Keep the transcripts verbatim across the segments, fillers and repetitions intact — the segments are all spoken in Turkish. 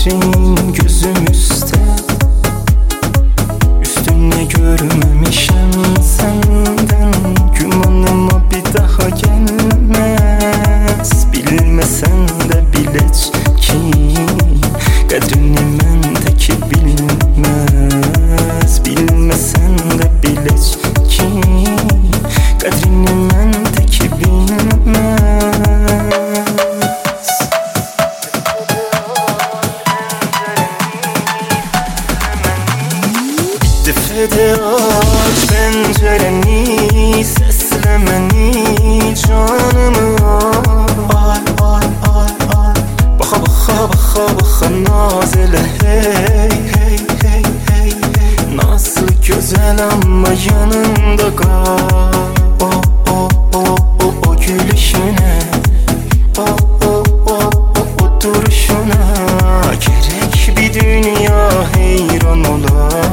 gecenin gözümüzde, üstüne görmemişim senden. Gümanıma bir daha gelmez. Bilmesen de bilet ki kadrini mendeki bilmez. Bilmesen de bilet ki kadrini mendeki bilmez. Fede aç pencereni, seslemeni, canımı al, al, al, al. Baka baka baka baka nazele, hey hey hey hey hey. Nasıl güzel ama yanımda kal. O o o o o gülüşüne, o o o o o duruşuna gerek bir dünya heyran olar.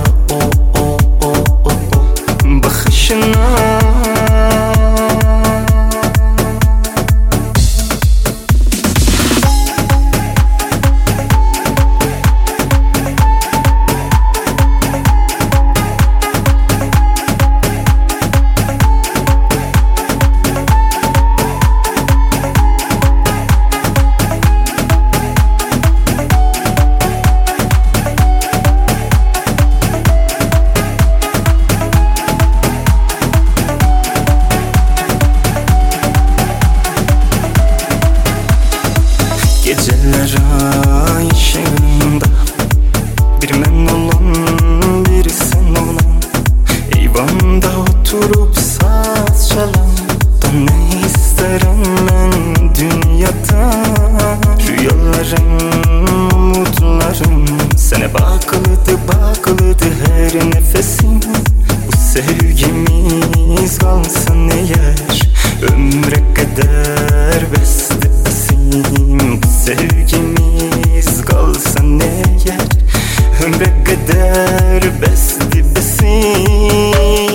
Geceler ay ışığında bir men olan, biri sen olan, eyvanda oturup saz çalan. Da ne isterim ben dünyada, rüyalarım, umutlarım sana bakılıdı bakılıdı her nefesim. Bu sevgimiz kalsın eğer ömre kadar beste besim. Bu sevgimiz kalsın eğer ömre kadar beste besim.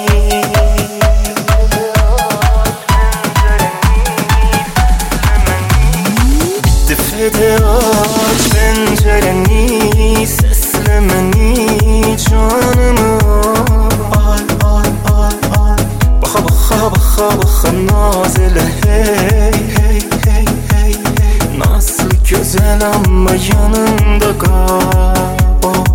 Fede aç pencereni, seslemeni, canımı al, al, al, al. Baka baka baka baka nazele, hey hey hey hey hey. Nasıl güzel ama yanımda kal. Oh